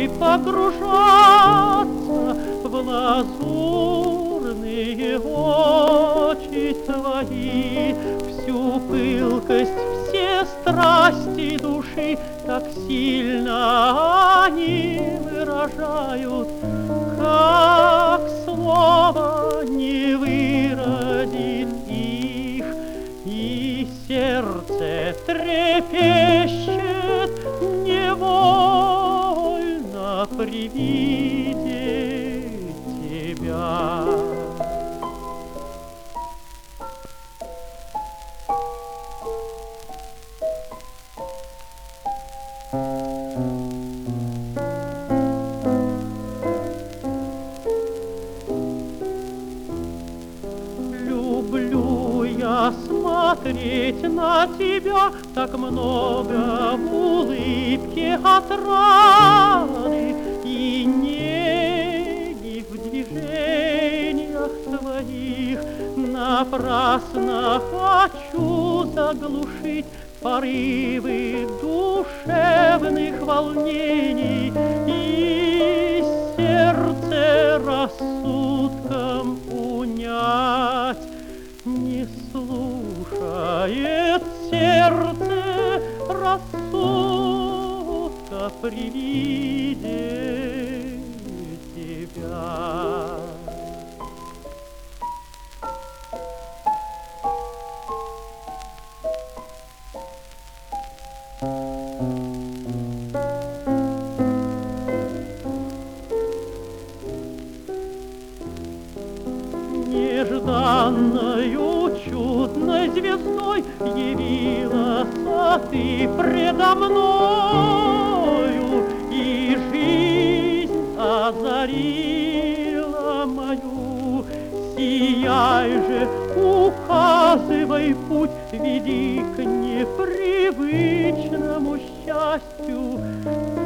тобой погружаться в лазурные очи твои, всю пылкость, все страсти души, так сильно они выражают, как слово не выразит их, и сердце трепещет невольно при виде тебя. Люблю я смотреть на тебя, так много в улыбке отрады и неги в движениях твоих. Напрасно хочу заглушить порывы душевных волнений, и сердце рассудком унять. Не слушает сердце рассудка при виде тебя. Нежданною чудной звездой явилась ты предо мною, и жизнь озарила мою. Сияй же, указывай путь, веди к непривычному счастью.